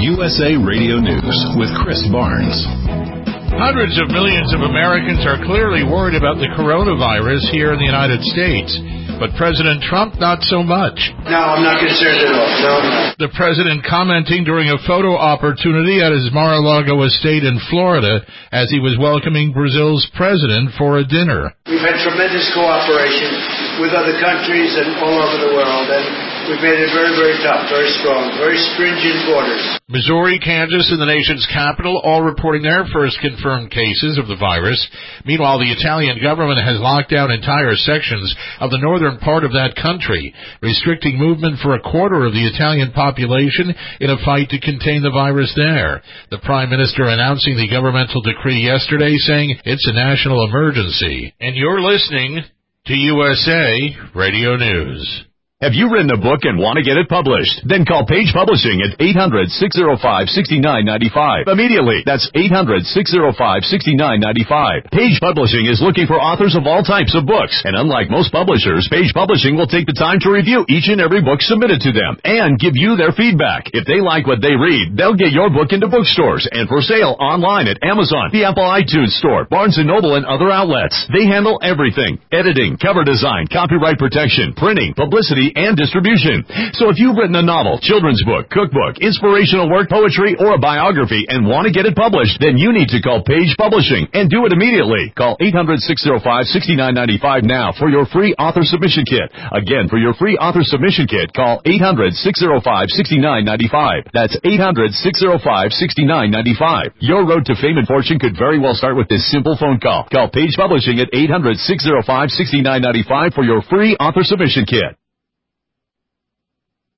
USA Radio News with Chris Barnes. Hundreds of millions of Americans are clearly worried about the coronavirus here in the United States. But President Trump, not so much. No, I'm not concerned at all. No. The president commenting during a photo opportunity at his Mar-a-Lago estate in Florida as he was welcoming Brazil's president for a dinner. We've had tremendous cooperation with other countries and all over the world, and we've made it very, very tough, very strong, very stringent borders. Missouri, Kansas, and the nation's capital all reporting their first confirmed cases of the virus. Meanwhile, the Italian government has locked down entire sections of the northern part of that country, restricting movement for a quarter of the Italian population in a fight to contain the virus there. The Prime Minister announcing the governmental decree yesterday, saying it's a national emergency. And you're listening to USA Radio News. Have you written a book and want to get it published? Then call Page Publishing at 800-605-6995. Immediately. That's 800-605-6995. Page Publishing is looking for authors of all types of books. And unlike most publishers, Page Publishing will take the time to review each and every book submitted to them and give you their feedback. If they like what they read, they'll get your book into bookstores and for sale online at Amazon, the Apple iTunes Store, Barnes & Noble, and other outlets. They handle everything: editing, cover design, copyright protection, printing, publicity, and distribution. So if you've written a novel, children's book, cookbook, inspirational work, poetry, or a biography and want to get it published, then you need to call Page Publishing and do it immediately. Call 800-605-6995 now for your free author submission kit. Again, for your free author submission kit, call 800-605-6995. That's 800-605-6995. Your road to fame and fortune could very well start with this simple phone call. Call Page Publishing at 800-605-6995 for your free author submission kit.